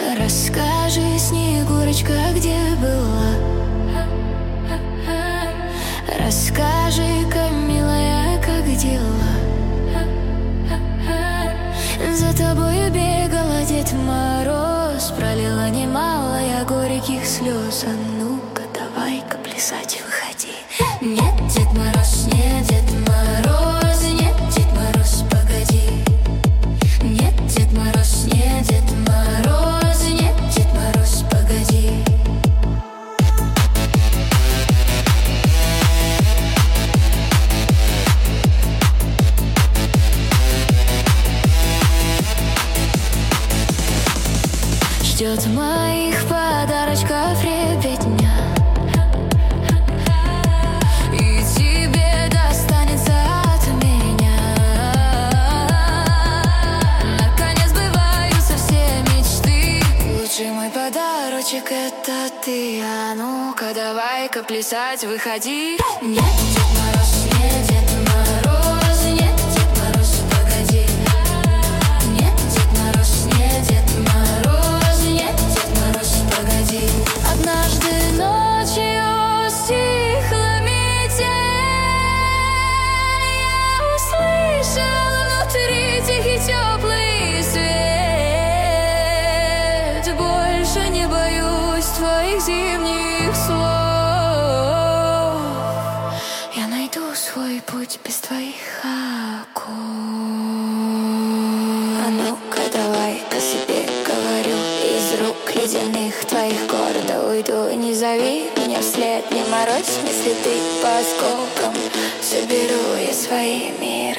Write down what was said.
Расскажи, Снегурочка, где была? Расскажи-ка, милая, как дела? За тобою бегала Дед Мороз, пролила немало я горьких слез. А ну-ка, давай-ка плясать выходи. Нет, Дед Мороз, нет, Дед Мороз, нет, Дед Мороз, погоди. Нет, Дед Мороз, нет, Дед Мороз, нет, Дед Мороз, погоди. Ждет моих подарочков ребятня, и тебе достанется от меня. Наконец сбываются все мечты. Лучший мой подарочек — это ты. А ну-ка, давай-ка плясать выходи. Нет, Дед Мороз, нет, Дед Мороз, нет, Дед Мороз, погоди. Нет, Дед Мороз, нет, Дед Мороз, нет, Дед Мороз, погоди. Однажды ночью стихла метель, я услышала внутри тихий теплый свет. Больше не боюсь твоих зимних слов. Я найду свой путь без твоих оков. А ну-ка, давай-ка себе говорю, из рук ледяных твоих гордо уйду. Не зови меня вслед, не морозь мне следы по осколкам. Соберу я свои миры.